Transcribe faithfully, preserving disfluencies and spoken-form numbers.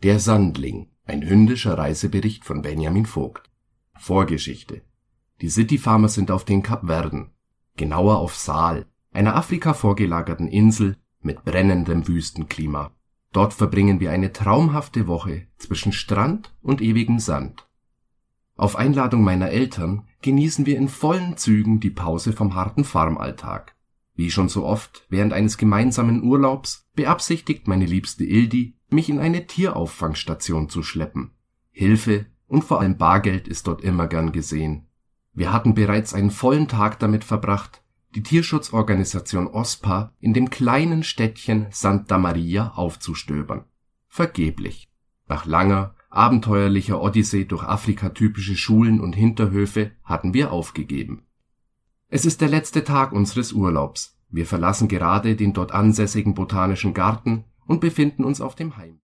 Der Sandling, ein hündischer Reisebericht von Benjamin Vogt. Vorgeschichte: Die City Farmer sind auf den Kapverden, genauer auf Sal, einer Afrika vorgelagerten Insel mit brennendem Wüstenklima. Dort verbringen wir eine traumhafte Woche zwischen Strand und ewigem Sand. Auf Einladung meiner Eltern genießen wir in vollen Zügen die Pause vom harten Farmalltag. Wie schon so oft während eines gemeinsamen Urlaubs beabsichtigt meine liebste Ildi, mich in eine Tierauffangstation zu schleppen. Hilfe und vor allem Bargeld ist dort immer gern gesehen. Wir hatten bereits einen vollen Tag damit verbracht, die Tierschutzorganisation OSPA in dem kleinen Städtchen Santa Maria aufzustöbern. Vergeblich. Nach langer, abenteuerlicher Odyssee durch afrikatypische Schulen und Hinterhöfe hatten wir aufgegeben. Es ist der letzte Tag unseres Urlaubs. Wir verlassen gerade den dort ansässigen Botanischen Garten und befinden uns auf dem Heim